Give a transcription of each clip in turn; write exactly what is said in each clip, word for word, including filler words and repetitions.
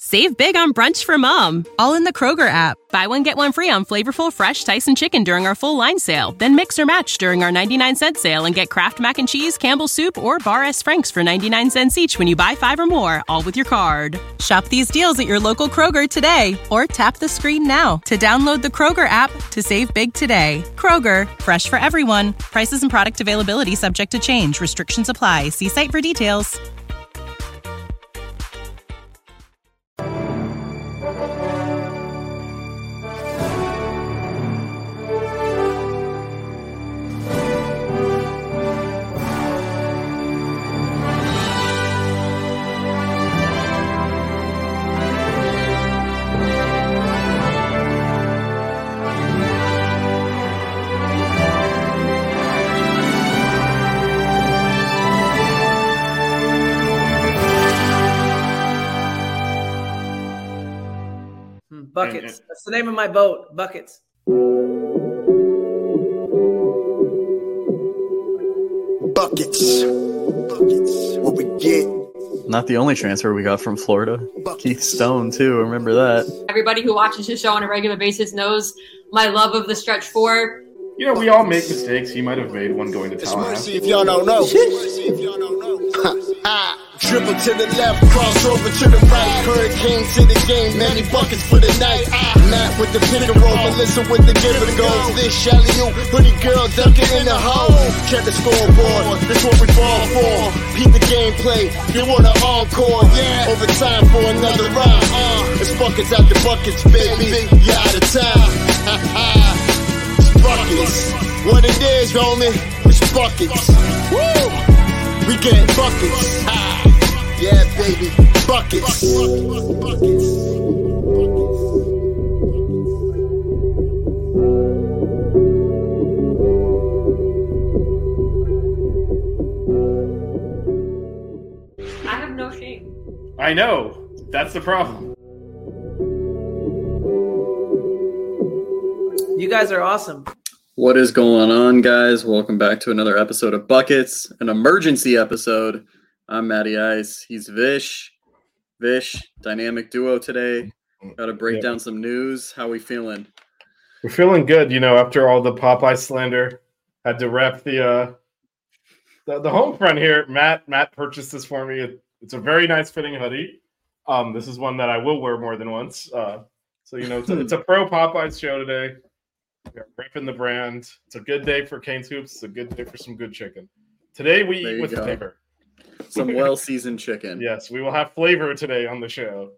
Save big on brunch for mom, all in the Kroger app. Buy one, get one free on flavorful, fresh Tyson chicken during our full line sale. Then mix or match during our ninety-nine cent sale and get Kraft Mac and Cheese, Campbell's Soup, or Bar S. Frank's for ninety-nine cents each when you buy five or more, all with your card. Shop these deals at your local Kroger today, or tap the screen now to download the Kroger app to save big today. Kroger, fresh for everyone. Prices and product availability subject to change. Restrictions apply. See site for details. Buckets. That's the name of my boat. Buckets. Buckets. Buckets. What we get. Not the only transfer we got from Florida. Buckets. Keith Stone, too. Remember that. Everybody who watches his show on a regular basis knows my love of the stretch four. You know, we all make mistakes. He might have made one going to Tallahassee. If y'all don't know. If y'all don't know. Dribble to the left, crossover to the right. Hurricane to the game, many buckets for the night. Matt with the pick and roll, Melissa with the give and go. This Shelly, you pretty girl dunking in the hole. Check the scoreboard, this what we fall for. Beat the gameplay, they want an encore. Yeah, overtime for another round. Uh, it's buckets out the buckets, baby. You're out of time. It's buckets. What it is, homie, it's buckets. Woo! We get buckets. Ah, yeah, baby, buckets. Buckets. I have no shame. I know. That's the problem. You guys are awesome. What is going on, guys? Welcome back to another episode of Buckets, an emergency episode. I'm Matty Ice. He's Vish. Vish, dynamic duo today. Got to break yeah. down some news. How we feeling? We're feeling good. You know, after all the Popeye slander, had to rep the uh, the, the home front here. Matt Matt purchased this for me. It, it's a very nice fitting hoodie. Um, this is one that I will wear more than once. Uh, so you know, it's a, it's a pro Popeyes show today. We're repping the brand. It's a good day for Cane's Hoops. It's a good day for some good chicken. Today we there eat with go. flavor. Some well-seasoned chicken. Yes, we will have flavor today on the show.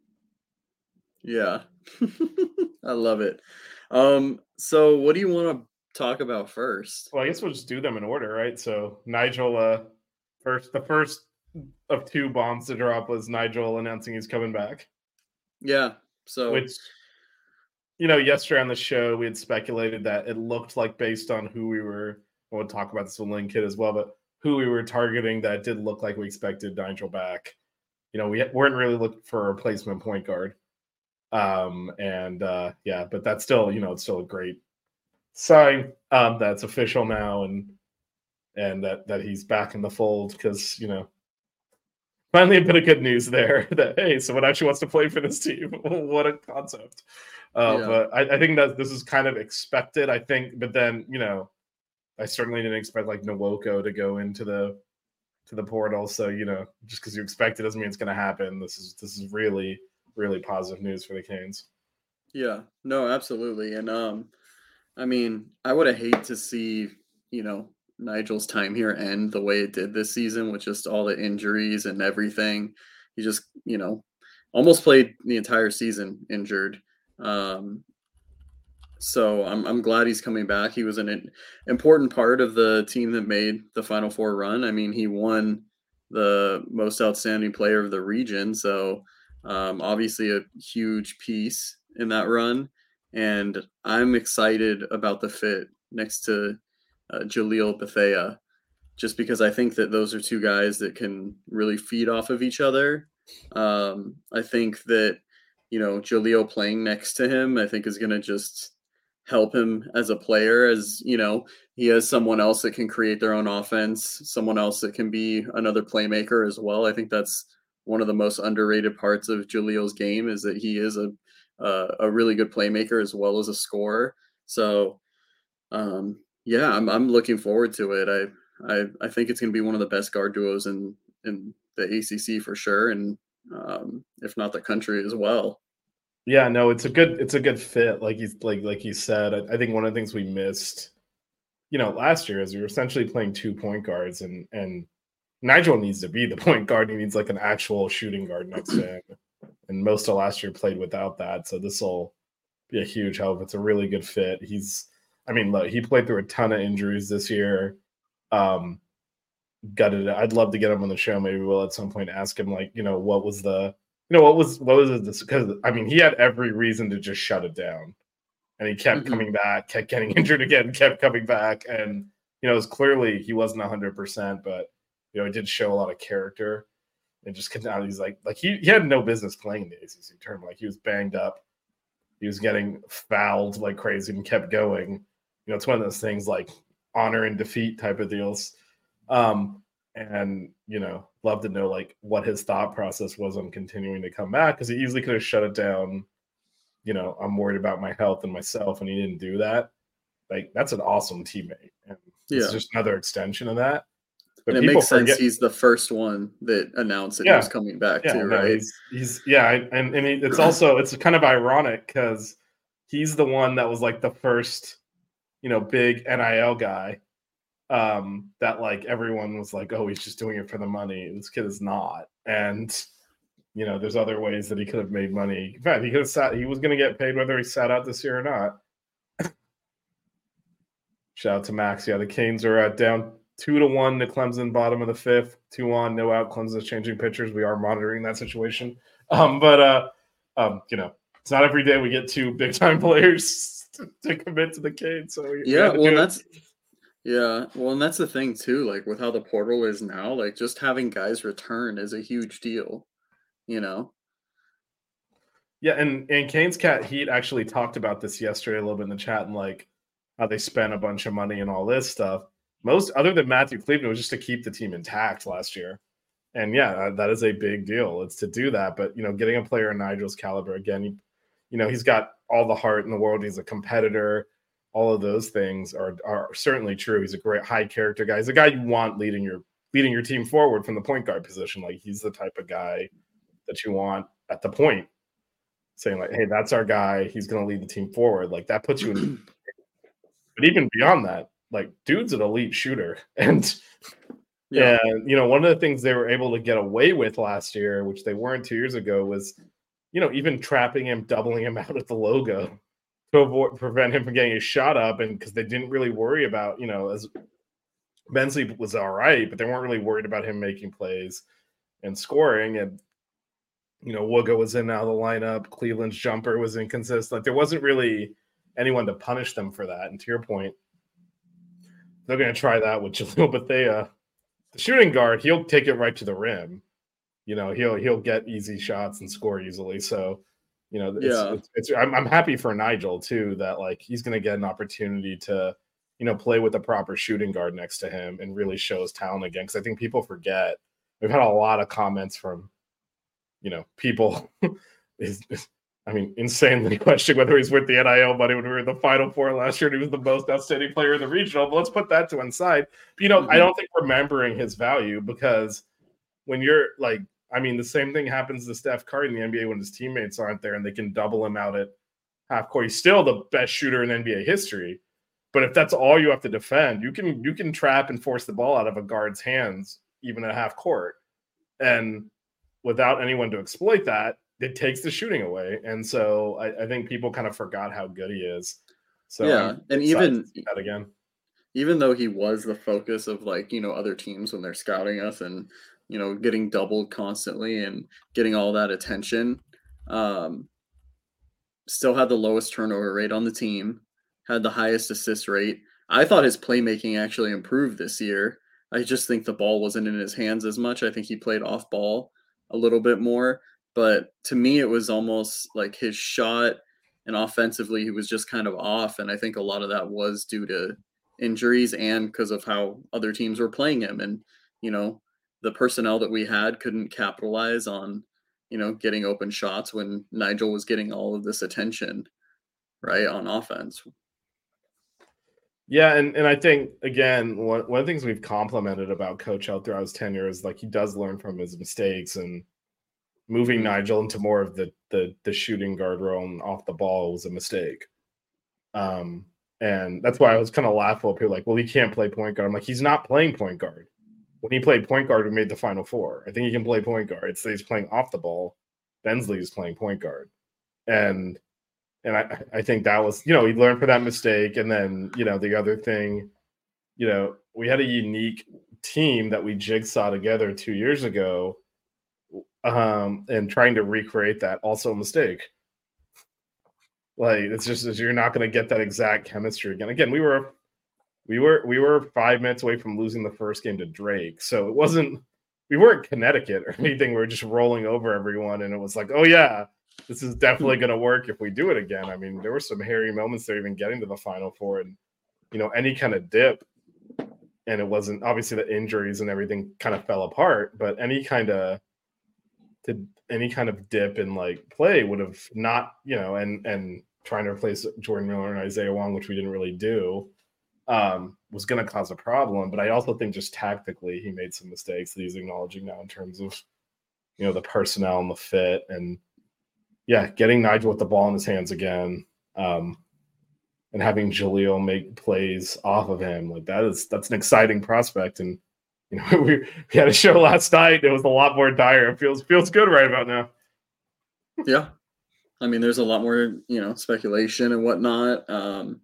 Yeah. I love it. Um, so what do you want to talk about first? Well, I guess we'll just do them in order, right? So Nigel, uh, first the first of two bombs to drop was Nigel announcing he's coming back. Yeah. So which you know, yesterday on the show, we had speculated that it looked like based on who we were, we'll talk about this with Lynn Kidd as well, but who we were targeting, that it did look like we expected Nigel back. You know, we weren't really looking for a replacement point guard. Um, and uh, yeah, but that's still, you know, it's still a great sign um, that's official now and and that, that he's back in the fold because, you know, finally a bit of good news there that, hey, someone actually wants to play for this team. What a concept. Uh, yeah. But I, I think that this is kind of expected, I think. But then, you know, I certainly didn't expect like Nwoko to go into the to the portal. So, you know, just because you expect it doesn't mean it's going to happen. This is this is really, really positive news for the Canes. Yeah, no, absolutely. And um, I mean, I would have hated to see, you know, Nigel's time here end the way it did this season with just all the injuries and everything. He just, you know, almost played the entire season injured. Um, so I'm I'm glad he's coming back. He was an important part of the team that made the Final Four run. I mean, he won the most outstanding player of the region. So um, obviously a huge piece in that run. And I'm excited about the fit next to uh, Jaleel Bethea, just because I think that those are two guys that can really feed off of each other. Um, I think that, you know, Jaleel playing next to him, I think is going to just help him as a player, as, you know, he has someone else that can create their own offense, someone else that can be another playmaker as well. I think that's one of the most underrated parts of Julio's game is that he is a uh, a really good playmaker as well as a scorer. So, um, yeah, I'm I'm looking forward to it. I I, I think it's going to be one of the best guard duos in in the A C C for sure, and um, if not the country as well. Yeah, no, it's a good it's a good fit. Like he's like like you said, I, I think one of the things we missed, you know, last year is we were essentially playing two point guards, and and Nigel needs to be the point guard. He needs like an actual shooting guard next to him. And most of last year played without that. So this will be a huge help. It's a really good fit. He's, I mean, look, he played through a ton of injuries this year. Um, gutted it. I'd love to get him on the show. Maybe we'll at some point ask him, like, you know, what was the, you know, what was, what was it? Because, I mean, he had every reason to just shut it down. And he kept mm-hmm. coming back, kept getting injured again, kept coming back. And, you know, it was clearly he wasn't one hundred percent, but, you know, he did show a lot of character. And just came down. He's like, like he, he had no business playing the A C C tournament. Like he was banged up. He was getting fouled like crazy and kept going. You know, it's one of those things like honor and defeat type of deals. Um, and, you know, love to know like what his thought process was on continuing to come back, because he easily could have shut it down. You know, I'm worried about my health and myself, and he didn't do that. Like, that's an awesome teammate. And it's yeah. just another extension of that. But and it makes sense. Forget, he's the first one that announced that yeah, he was coming back yeah, too, no, right? He's, he's yeah, and and he, it's also it's kind of ironic because he's the one that was like the first, you know, big N I L guy. Um, that like everyone was like, oh, he's just doing it for the money. This kid is not, and you know, there's other ways that he could have made money. In fact, he could have sat. He was going to get paid whether he sat out this year or not. Shout out to Max. Yeah, the Canes are uh, down. Two to one to Clemson, bottom of the fifth. Two on, no out. Clemson's changing pitchers. We are monitoring that situation. Um, but uh, um, you know, it's not every day we get two big time players to, to commit to the Canes. So we, yeah, we well, that's yeah, well, and that's the thing too. Like with how the portal is now, like just having guys return is a huge deal. You know. Yeah, and and Canes Cat Heat actually talked about this yesterday a little bit in the chat, and like how they spent a bunch of money and all this stuff. Most other than Matthew Cleveland was just to keep the team intact last year. And yeah, that is a big deal. It's to do that. But, you know, getting a player in Nigel's caliber, again, he, you know, he's got all the heart in the world. He's a competitor. All of those things are are certainly true. He's a great high character guy. He's a guy you want leading your leading your team forward from the point guard position. Like he's the type of guy that you want at the point, saying like, hey, that's our guy. He's going to lead the team forward. Like that puts you in. But even beyond that, like dude's an elite shooter. And yeah, and, you know, one of the things they were able to get away with last year, which they weren't two years ago, was, you know, even trapping him, doubling him out at the logo to avoid, prevent him from getting his shot up. And because they didn't really worry about, you know, as Bensley was all right, but they weren't really worried about him making plays and scoring. And, you know, Wooga was in out of the lineup. Cleveland's jumper was inconsistent. Like, there wasn't really anyone to punish them for that. And to your point, they're going to try that with Jaleel Bethea. The shooting guard, he'll take it right to the rim. You know, he'll he'll get easy shots and score easily. So, you know, it's, yeah. it's, it's I'm, I'm happy for Nigel too, that like he's going to get an opportunity to, you know, play with a proper shooting guard next to him and really show his talent again. Because I think people forget. We've had a lot of comments from, you know, people. is, is, I mean, insanely questioning whether he's worth the N I L money when we were in the Final Four last year and he was the most outstanding player in the regional. But let's put that to one side. But, you know, mm-hmm. I don't think remembering his value, because when you're like, I mean, the same thing happens to Steph Curry in the N B A when his teammates aren't there and they can double him out at half court. He's still the best shooter in N B A history. But if that's all you have to defend, you can you can trap and force the ball out of a guard's hands, even at half court. And without anyone to exploit that, it takes the shooting away. And so I, I think people kind of forgot how good he is. So yeah, I'm and even that again, even though he was the focus of like, you know, other teams when they're scouting us and, you know, getting doubled constantly and getting all that attention, um, still had the lowest turnover rate on the team, had the highest assist rate. I thought his playmaking actually improved this year. I just think the ball wasn't in his hands as much. I think he played off ball a little bit more. But to me, it was almost like his shot and offensively, he was just kind of off. And I think a lot of that was due to injuries and because of how other teams were playing him. And, you know, the personnel that we had couldn't capitalize on, you know, getting open shots when Nigel was getting all of this attention, right, on offense. Yeah, and, and I think, again, one, one of the things we've complimented about Coach L throughout his tenure is, like, he does learn from his mistakes, and moving mm-hmm. Nigel into more of the, the the shooting guard role and off the ball was a mistake. Um, and that's why I was kind of laughable. People like, well, he can't play point guard. I'm like, he's not playing point guard. When he played point guard, we made the Final Four. I think he can play point guard. It's that he's playing off the ball. Bensley is playing point guard. And and I, I think that was, you know, he learned from that mistake. And then, you know, the other thing, you know, we had a unique team that we jigsaw together two years ago, um, and trying to recreate that, also a mistake. Like, it's just, you're not going to get that exact chemistry again. Again, we were we were we were five minutes away from losing the first game to Drake, so it wasn't, we weren't Connecticut or anything. We were just rolling over everyone, and it was like, oh yeah, this is definitely going to work if we do it again. I mean, there were some hairy moments there, even getting to the Final Four, and you know, any kind of dip, and it wasn't, obviously the injuries and everything kind of fell apart, but any kind of to any kind of dip in like play would have not, you know, and and trying to replace Jordan Miller and Isaiah Wong, which we didn't really do, um, was going to cause a problem. But I also think just tactically he made some mistakes that he's acknowledging now in terms of, you know, the personnel and the fit, and yeah, getting Nigel with the ball in his hands again, um, and having Jahlil make plays off of him, like that is that's an exciting prospect. And you know, we, we had a show last night. It was a lot more dire. It feels feels good right about now. Yeah. I mean, there's a lot more, you know, speculation and whatnot. Um,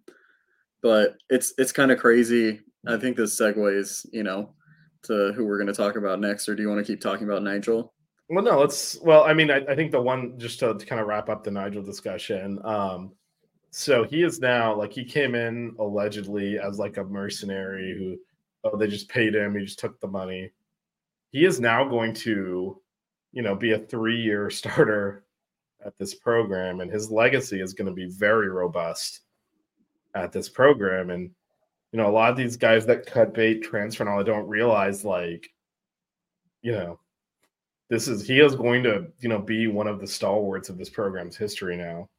but it's it's kind of crazy. I think this segues, you know, to who we're going to talk about next. Or do you want to keep talking about Nigel? Well, no, let's. Well, I mean, I, I think the one, just to, to kind of wrap up the Nigel discussion. Um, so he is now, like, he came in allegedly as like a mercenary who, oh, they just paid him. He just took the money. He is now going to, you know, be a three-year starter at this program, and his legacy is going to be very robust at this program. And, you know, a lot of these guys that cut bait, transfer and all, don't realize, like, you know, this is, he is going to, you know, be one of the stalwarts of this program's history now.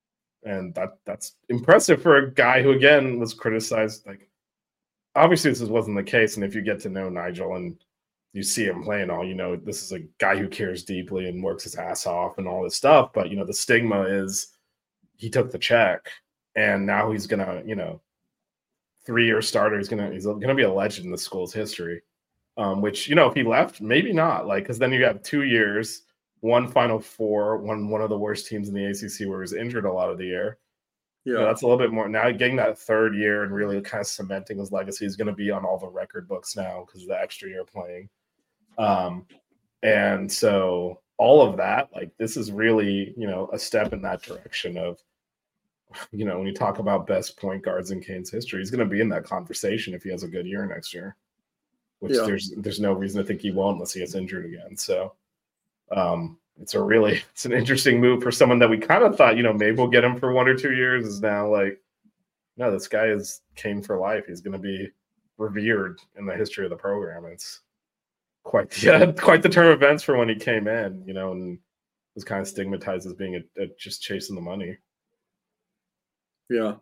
And that that's impressive for a guy who, again, was criticized. Like, obviously this wasn't the case. And if you get to know Nigel and you see him playing all, you know, this is a guy who cares deeply and works his ass off and all this stuff. But, you know, the stigma is he took the check and now he's going to, you know, three-year starter. He's going to, he's going to be a legend in the school's history, um, which, you know, if he left, maybe not, like, because then you have two years, one Final Four, one, one of the worst teams in the A C C where he was injured a lot of the year. Yeah, you know, that's a little bit more now. Getting that third year and really kind of cementing his legacy is going to be on all the record books now because of the extra year playing. Um, and so all of that, like, this is really, you know, a step in that direction of, you know, when you talk about best point guards in Canes history, he's going to be in that conversation if he has a good year next year, which yeah. there's there's no reason to think he won't unless he gets injured again. So um, it's a really, it's an interesting move for someone that we kind of thought, you know, maybe we'll get him for one or two years is now like, no, this guy is Cane for life. He's going to be revered in the history of the program. It's quite the, uh, quite the turn of events for when he came in, you know, and was kind of stigmatized as being a, a just chasing the money. Yeah.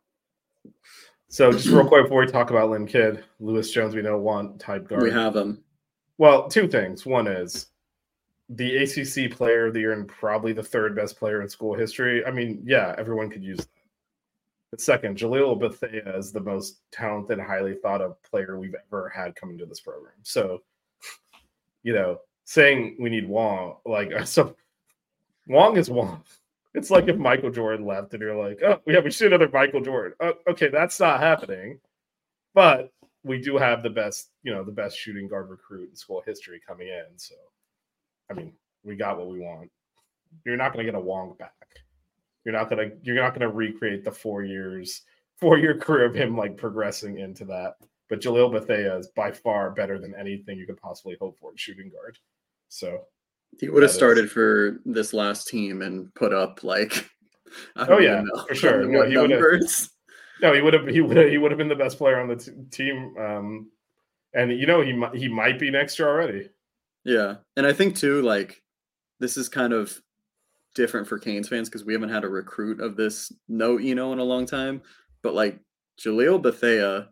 So just real quick before we talk about Lynn Kidd, Lewis Jones, we know one type guard. We have him. Well, two things. One is the A C C player of the year and probably the third best player in school history. I mean, yeah, everyone could use that. But second, Jahlil Bethea is the most talented, highly thought of player we've ever had coming to this program. So, you know, saying we need Wong, like, so Wong is Wong. It's like if Michael Jordan left and you're like, oh, yeah, we should another Michael Jordan. Oh, okay, that's not happening. But we do have the best, you know, the best shooting guard recruit in school history coming in. So, I mean, we got what we want. You're not going to get a Wong back. You're not going to, you're not going to recreate the four years, four year career of him like progressing into that. But Jahlil Bethea is by far better than anything you could possibly hope for at shooting guard. So he would have started is. for this last team and put up like, I don't oh yeah, know, for sure. No, he would have. No, he would have. He would have. He would have been the best player on the t- team. Um, and you know, he he might be next year already. Yeah. And I think too, like, this is kind of different for Canes fans because we haven't had a recruit of this note, you know, in a long time. But like Jaleel Bethea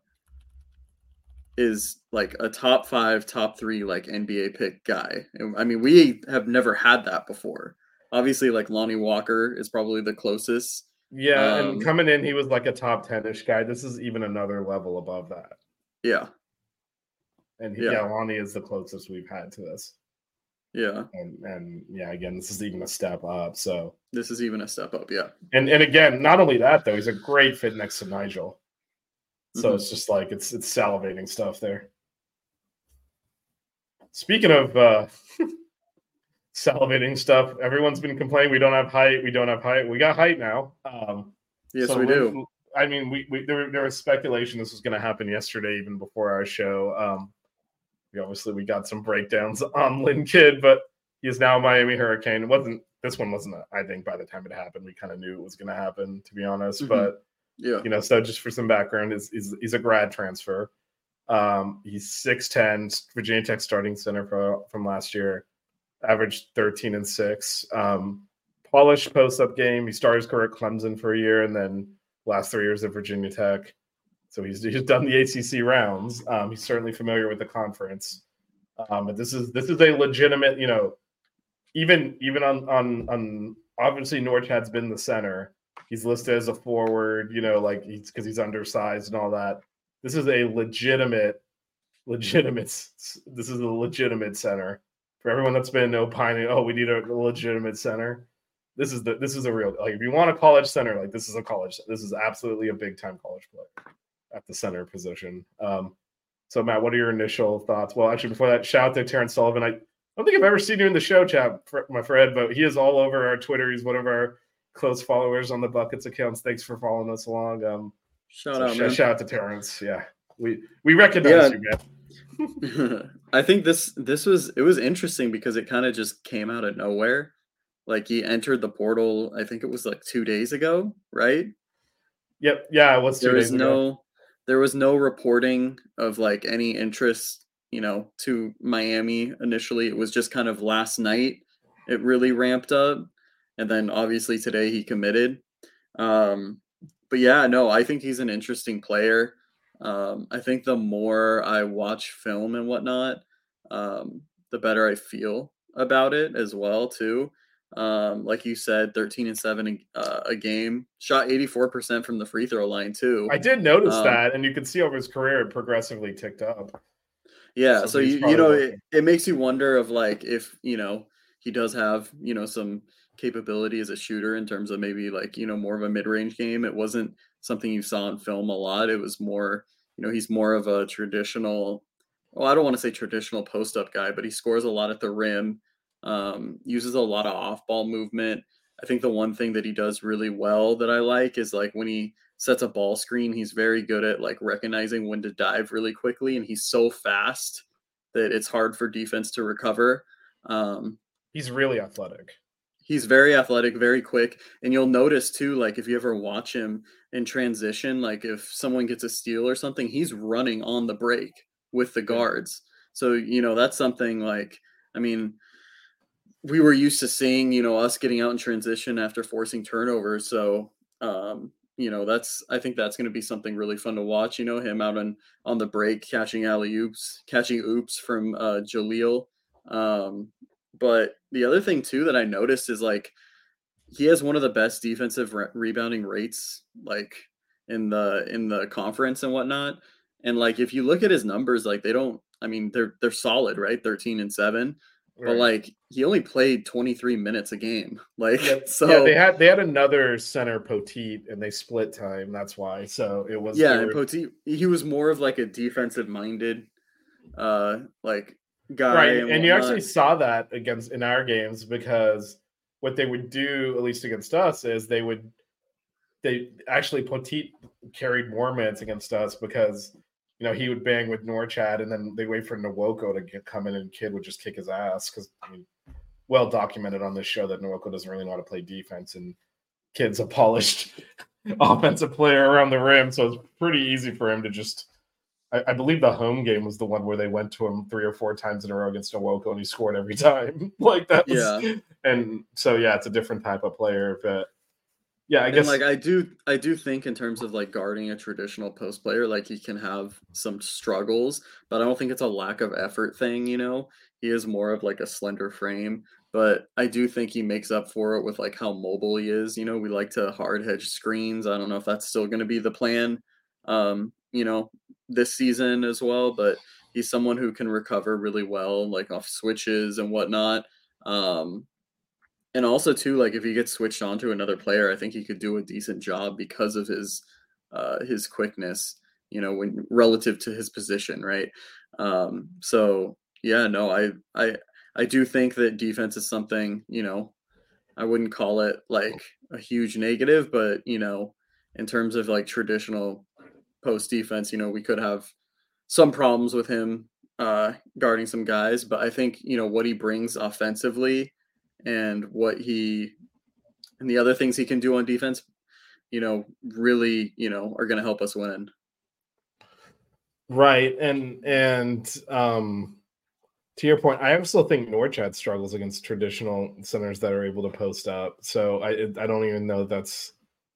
is like a top five, top three, like N B A pick guy. And, I mean, we have never had that before. Obviously, like Lonnie Walker is probably the closest. Yeah, Um, and coming in, he was like a top ten-ish guy. This is even another level above that. Yeah. And he, Yeah. yeah, Lonnie is the closest we've had to this. Yeah. And and yeah, again, this is even a step up. So this is even a step up, yeah. And and again, not only that though, he's a great fit next to Nigel. So Mhm. it's just like it's it's salivating stuff there. Speaking of uh salivating stuff, everyone's been complaining we don't have height, we don't have height. We got height now. Um Yes, so we Lin- do. I mean, we, we there, there was speculation this was going to happen yesterday, even before our show. Um, we obviously we got some breakdowns on Lynn Kidd, but he is now a Miami Hurricane. It wasn't this one wasn't. I think by the time it happened, we kind of knew it was going to happen, to be honest. Mhm. But Yeah. you know, so just for some background, is he's, he's a grad transfer. Um, he's six ten, Virginia Tech starting center for, from last year, averaged thirteen and six. Um, polished post-up game. He started his career at Clemson for a year, and then last three years at Virginia Tech. So he's he's done the A C C rounds. Um, he's certainly familiar with the conference. Um, but this is this is a legitimate, you know, even even on on on obviously Norchad's been the center. He's listed as a forward, you know, like he's because he's undersized and all that. This is a legitimate, legitimate. This is a legitimate center for everyone that's been opining. Oh, we need a legitimate center. This is the this is a real like if you want a college center, like this is a college. This is absolutely a big time college player at the center position. Um, so Matt, what are your initial thoughts? Well, actually, before that, shout out to Terrence Sullivan. I don't think I've ever seen you in the show chat, my friend, but he is all over our Twitter. He's one of our close followers on the Buckets accounts. Thanks for following us along. Um, Shout so out, sh- man. Shout out to Terrence. Yeah, we we recognize Yeah. you, man. I think this this was it was interesting because it kind of just came out of nowhere. Like he entered the portal, I think it was like two days ago, right? Yep. Yeah, it was two There was days ago. no there was no reporting of like any interest, you know, to Miami initially. It was just kind of last night it really ramped up. And then obviously today he committed. Um, but yeah, no, I think he's an interesting player. Um, I think the more I watch film and whatnot, um, the better I feel about it as well too. Um, like you said, thirteen and seven uh, a game, shot eighty-four percent from the free throw line too. I did notice Um, that, and you can see over his career it progressively ticked up. Yeah, So so, he's you, probably you know working. it, it makes you wonder of like if you know he does have you know some capability as a shooter in terms of maybe like you know more of a mid-range game. It wasn't something you saw in film a lot. It was more you know he's more of a traditional. Well, I don't want to say traditional post-up guy, but he scores a lot at the rim. Um, uses a lot of off-ball movement. I think the one thing that he does really well that I like is like when he sets a ball screen, he's very good at like recognizing when to dive really quickly, and he's so fast that it's hard for defense to recover. Um, He's really athletic. he's very athletic, very quick, and you'll notice too, like if you ever watch him in transition, like if someone gets a steal or something, he's running on the break with the guards. So you know that's something like I mean. We were used to seeing, you know, us getting out in transition after forcing turnovers. So, um, you know, that's I think that's going to be something really fun to watch. You know, him out on on the break, catching alley oops, catching oops from uh, Jaleel. Um, but the other thing too that I noticed is like he has one of the best defensive re- rebounding rates, like in the in the conference and whatnot. And like if you look at his numbers, like they don't. I mean, they're they're solid, right? Thirteen and seven. But Right. like he only played twenty-three minutes a game. Like Yep. so yeah, they had they had another center Poteet, and they split time. That's why. So it was yeah, they and were- Poteet, he was more of like a defensive minded uh like guy. right, and, and you whatnot. actually saw that against in our games because what they would do, at least against us, is they would they actually Poteet carried more minutes against us because you know he would bang with Norchad, and then they wait for Nwoko to get, come in, and Kid would just kick his ass because I mean, well documented on this show that Nwoko doesn't really know how to play defense, and Kid's a polished offensive player around the rim, so it's pretty easy for him to just I, I believe the home game was the one where they went to him three or four times in a row against Nwoko, and he scored every time. Like that was, Yeah. And so yeah, it's a different type of player, but yeah, I guess and like I do I do think in terms of like guarding a traditional post player, like he can have some struggles, but I don't think it's a lack of effort thing, you know. He is more of like a slender frame, but I do think he makes up for it with like how mobile he is. You know, we like to hard hedge screens. I don't know if that's still going to be the plan, um, you know, this season as well, but he's someone who can recover really well, like off switches and whatnot. Um, and also too, like if he gets switched on to another player, I think he could do a decent job because of his uh, his quickness, you know, when relative to his position, right? Um, so yeah, no, I I I do think that defense is something, you know, I wouldn't call it like a huge negative, but you know, in terms of like traditional post defense, you know, we could have some problems with him uh, guarding some guys, but I think, you know, what he brings offensively and what he and the other things he can do on defense, you know, really, you know, are going to help us win. Right. And, and, um, to your point, I also think Norchad struggles against traditional centers that are able to post up. So I, I don't even know that's,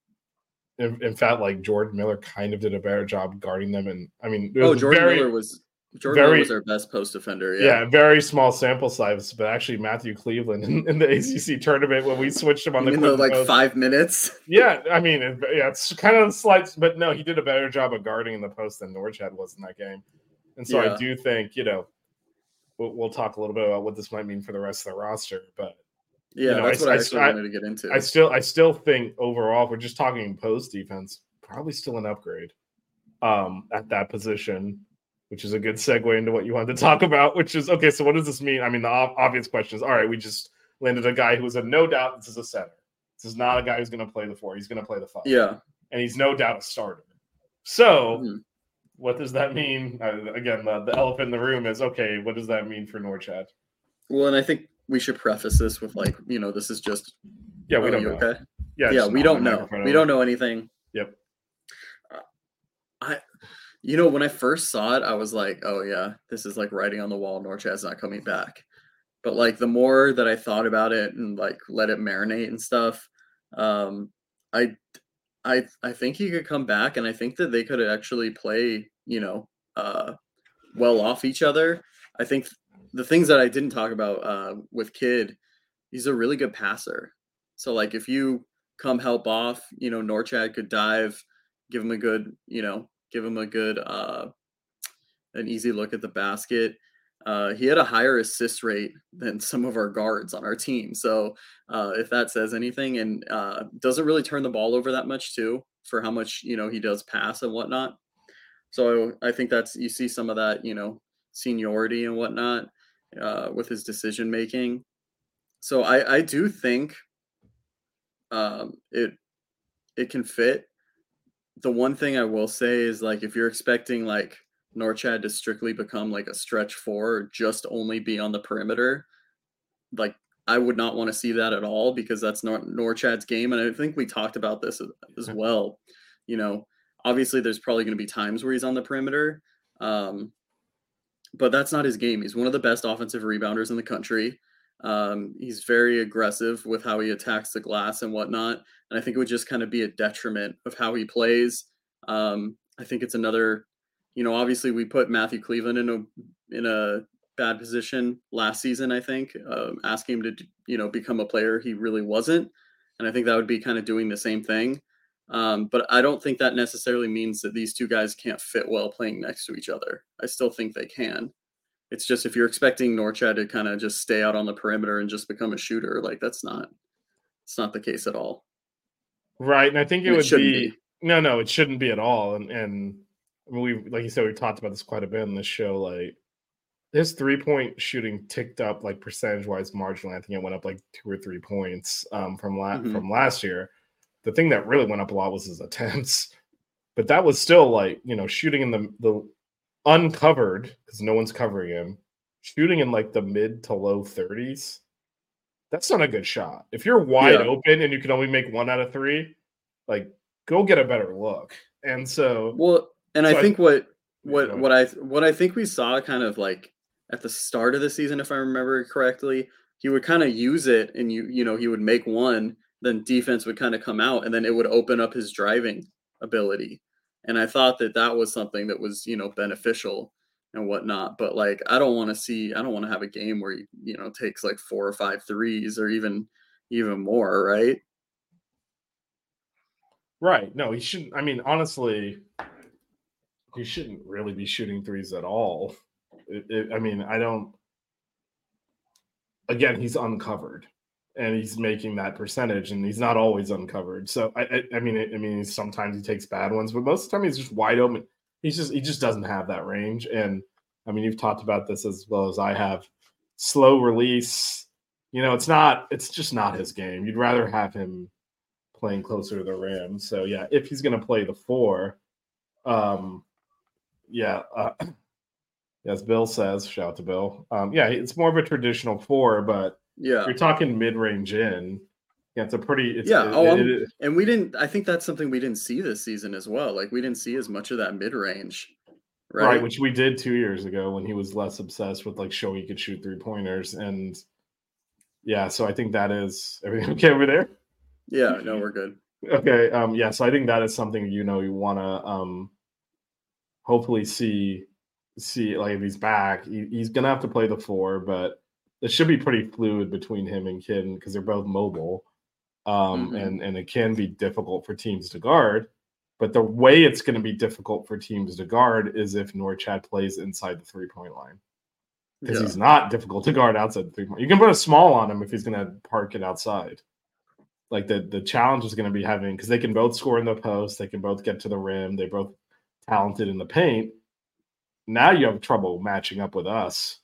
in, in fact, like Jordan Miller kind of did a better job guarding them. And I mean, oh, Jordan very, Miller was, Jordan very, Miller was our best post defender. Yeah. yeah, very small sample size, but actually Matthew Cleveland in, in the A C C tournament when we switched him on you the, mean the like post, five minutes. Yeah, I mean, it, yeah, it's kind of slight, but no, he did a better job of guarding in the post than Norchad was in that game. And so Yeah. I do think, you know, we'll, we'll talk a little bit about what this might mean for the rest of the roster, but yeah, you know, that's I, what I, I actually I, wanted to get into. I still, I still think overall, if we're just talking post defense, probably still an upgrade um, at that position, which is a good segue into what you wanted to talk about, which is, okay, so what does this mean? I mean, the ob- obvious question is, all right, we just landed a guy who is a no doubt, this is a center. This is not a guy who's going to play the four. He's going to play the five. Yeah. And he's no doubt a starter. So mm-hmm. what does that mean? Uh, again, the, the elephant in the room is, okay, what does that mean for Norchad? Well, and I think we should preface this with like, you know, this is just, yeah, we oh, don't you know. Okay. Yeah, yeah, we don't know. We don't know anything. Yep. Uh, I, you know, when I first saw it, I was like, oh yeah, this is like writing on the wall. Norchad's not coming back. But like the more that I thought about it and like let it marinate and stuff, um, I, I, I think he could come back, and I think that they could actually play, you know, uh, well off each other. I think the things that I didn't talk about uh, with Kidd, he's a really good passer. So like if you come help off, you know, Norchad could dive, give him a good, you know, give him a good, uh, an easy look at the basket. Uh, he had a higher assist rate than some of our guards on our team. So uh, if that says anything, and uh, doesn't really turn the ball over that much too, for how much, you know, he does pass and whatnot. So I think that's, you see some of that, you know, seniority and whatnot uh, with his decision making. So I, I do think um, it, it can fit. The one thing I will say is like, if you're expecting like Norchad to strictly become like a stretch four or just only be on the perimeter, like I would not want to see that at all, because that's not Norchad's game. And I think we talked about this as well. You know, obviously there's probably going to be times where he's on the perimeter, um, but that's not his game. He's one of the best offensive rebounders in the country. Um, he's very aggressive with how he attacks the glass and whatnot. And I think it would just kind of be a detriment of how he plays. Um, I think it's another, you know, obviously we put Matthew Cleveland in a, in a bad position last season, I think, um, asking him to, you know, become a player he really wasn't. And I think that would be kind of doing the same thing. Um, but I don't think that necessarily means that these two guys can't fit well playing next to each other. I still think they can. It's just, if you're expecting Norchad to kind of just stay out on the perimeter and just become a shooter, like that's not, it's not the case at all. Right. And I think it and would it be, be, no, no, it shouldn't be at all. And, and I mean, we, like you said, we talked about this quite a bit in this show. Like his three point shooting ticked up like percentage wise marginally. I think it went up like two or three points um, from, la- mm-hmm. from last year. The thing that really went up a lot was his attempts, but that was still like, you know, shooting in the, the, uncovered, because no one's covering him, shooting in like the mid to low thirties. That's not a good shot. If you're wide yeah. open and you can only make one out of three, like go get a better look. And so, well, and so I think I, what what what I what I think we saw kind of like at the start of the season, if I remember correctly, he would kind of use it, and you you know he would make one, then defense would kind of come out, and then it would open up his driving ability. And I thought that that was something that was you know beneficial and whatnot. But like I don't want to see I don't want to have a game where he you know takes like four or five threes or even even more, right? Right. No, he shouldn't. I mean, honestly, he shouldn't really be shooting threes at all. It, it, I mean, I don't. Again, he's uncovered, and he's making that percentage, and he's not always uncovered. So I, I, I mean, I, I mean, sometimes he takes bad ones, but most of the time he's just wide open. He's just he just doesn't have that range. And I mean, you've talked about this as well as I have. Slow release, you know, it's not. It's just not his game. You'd rather have him playing closer to the rim. So yeah, if he's going to play the four, um, yeah, uh, as Bill says, shout out to Bill. Um, yeah, it's more of a traditional four, but yeah, you're talking mid-range in. Yeah, it's a pretty. It's, yeah, it, oh, it, it, and we didn't. I think that's something we didn't see this season as well. Like we didn't see as much of that mid-range, right? Right, which we did two years ago when he was less obsessed with like showing he could shoot three pointers, and yeah, so I think that is everything okay over there. Yeah, no, we're good. Okay, um, yeah, so I think that is something you know you want to um, hopefully see see like if he's back, he, he's gonna have to play the four, but it should be pretty fluid between him and Kidd because they're both mobile, um, mm-hmm. and and it can be difficult for teams to guard. But the way it's going to be difficult for teams to guard is if Norchad plays inside the three point line, because yeah. he's not difficult to guard outside the three point. You can put a small on him if he's going to park it outside. Like the, the challenge is going to be having, because they can both score in the post, they can both get to the rim, they're both talented in the paint. Now you have trouble matching up with us,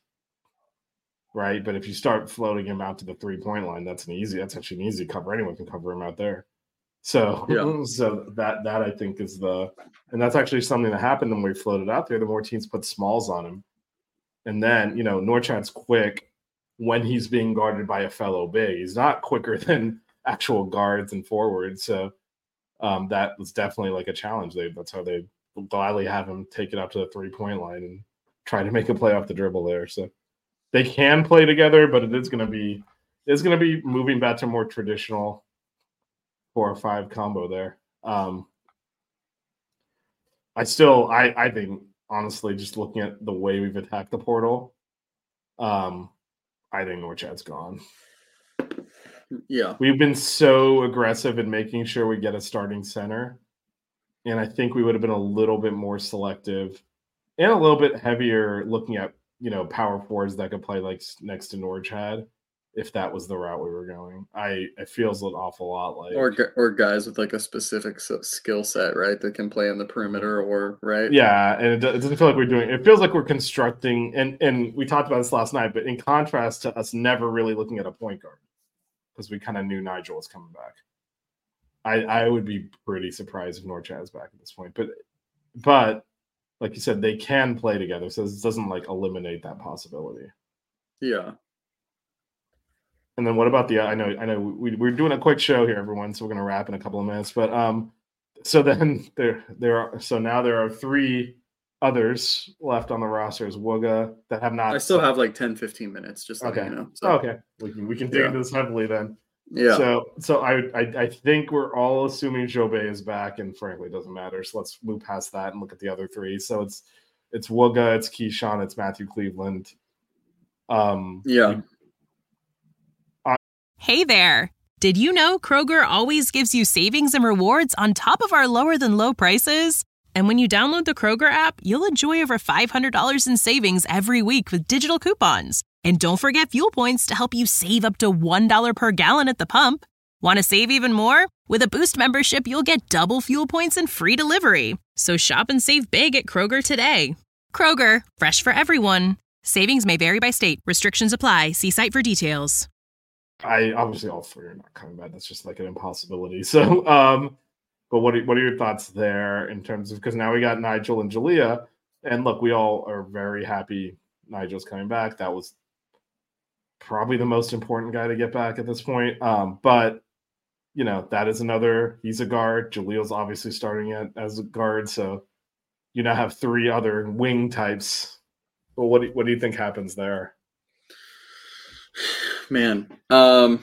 right? But if you start floating him out to the three point line, that's an easy. That's actually an easy cover. Anyone can cover him out there. So, yeah. so that that I think is the, and that's actually something that happened when we floated out there. The more teams put smalls on him, and then you know Norchad's quick when he's being guarded by a fellow big. He's not quicker than actual guards and forwards. So um, that was definitely like a challenge. They that's how they gladly have him take it up to the three point line and try to make a play off the dribble there. So they can play together, but it is going to be it's going to be moving back to more traditional four or five combo there. Um, I still I I think honestly, just looking at the way we've attacked the portal, um, I think Norchad's gone. Yeah. We've been so aggressive in making sure we get a starting center. And I think we would have been a little bit more selective and a little bit heavier looking at, you know, power forwards that could play like next to Norchad if that was the route we were going. I it feels an awful lot like or or guys with like a specific skill set, right? That can play on the perimeter or right. Yeah, and it, it doesn't feel like we're doing. It feels like we're constructing, and and we talked about this last night. But in contrast to us never really looking at a point guard, because we kind of knew Nigel was coming back. I I would be pretty surprised if Norchad's back at this point. But but like you said, they can play together, so this doesn't like eliminate that possibility. Yeah. And then what about the? I know I know we we're doing a quick show here, everyone. So we're gonna wrap in a couple of minutes. But um, so then there there are so now there are three others left on the roster as Wooga that have not. I still have like ten, fifteen minutes, just okay. You know. So. Oh, okay, we can we can dig yeah. into this heavily then. Yeah. So so I, I I think we're all assuming Jobé is back, and frankly, it doesn't matter. So let's move past that and look at the other three. So it's it's Wooga, it's Keyshawn, it's Matthew Cleveland. Um. Yeah. We, Hey there. Did you know Kroger always gives you savings and rewards on top of our lower than low prices? And when you download the Kroger app, you'll enjoy over five hundred dollars in savings every week with digital coupons. And don't forget fuel points to help you save up to one dollar per gallon at the pump. Want to save even more? With a Boost membership, you'll get double fuel points and free delivery. So shop and save big at Kroger today. Kroger, fresh for everyone. Savings may vary by state. Restrictions apply. See site for details. I obviously all three are not coming back. That's just like an impossibility. So, um, but what are, what are your thoughts there in terms of, because now we got Nigel and Jalea, and look, we all are very happy Nigel's coming back. That was probably the most important guy to get back at this point. Um, but you know, that is another, he's a guard. Jaleel's obviously starting at, as a guard. So you now have three other wing types. Well, what do, what do you think happens there? Man, um,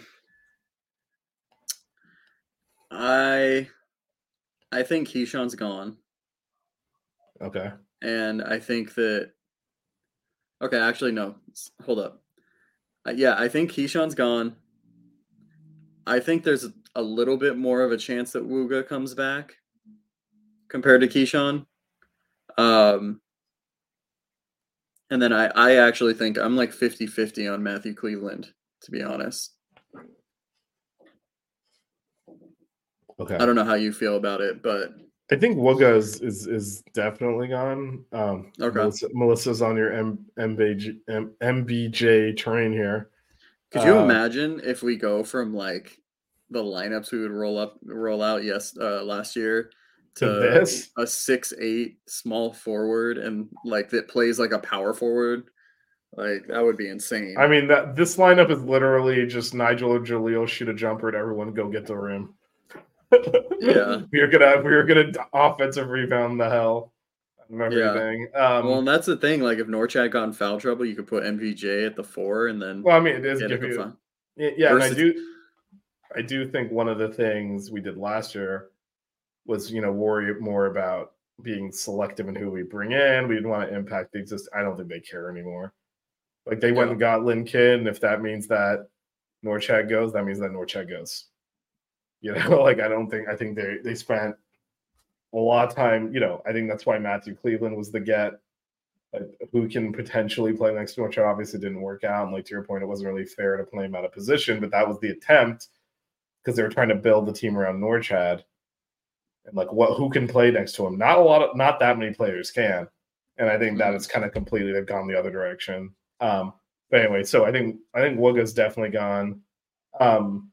I I think Keyshawn's gone. Okay. And I think that okay, actually no. Hold up. Uh, yeah, I think Keyshawn's gone. I think there's a little bit more of a chance that Wooga comes back compared to Keyshawn. Um, and then I, I actually think I'm like fifty-fifty on Matthew Cleveland, to be honest. Okay. I don't know how you feel about it, but I think Wooga is is, is definitely gone. Um, okay. Melissa, Melissa's on your M, MBJ, M, MBJ train here. Could you uh, imagine if we go from like the lineups we would roll up roll out yes uh, last year to, to this a six eight small forward and like that plays like a power forward? Like that would be insane. I mean that this lineup is literally just Nigel or Jaleel shoot a jumper at everyone, go get the rim. Yeah, we're gonna we're gonna offensive rebound the hell and everything. Yeah. Um, well, and that's the thing. Like if Norchad got in foul trouble, you could put M V J at the four, and then well, I mean, it is give you fun. yeah. Versus, and I do I do think one of the things we did last year was you know worry more about being selective in who we bring in. We didn't want to impact the exist. I don't think they care anymore. Like they yeah. went and got Lynn Kidd, and if that means that Norchad goes, that means that Norchad goes. You know, like I don't think I think they they spent a lot of time. You know, I think that's why Matthew Cleveland was the get, like, who can potentially play next to Norchad. Obviously, didn't work out, and like to your point, it wasn't really fair to play him out of position. But that was the attempt because they were trying to build the team around Norchad, and like what who can play next to him. Not a lot of not that many players can, and I think that is kind of completely they've gone the other direction. Um, but anyway, so I think I think Wooga's definitely gone. Um,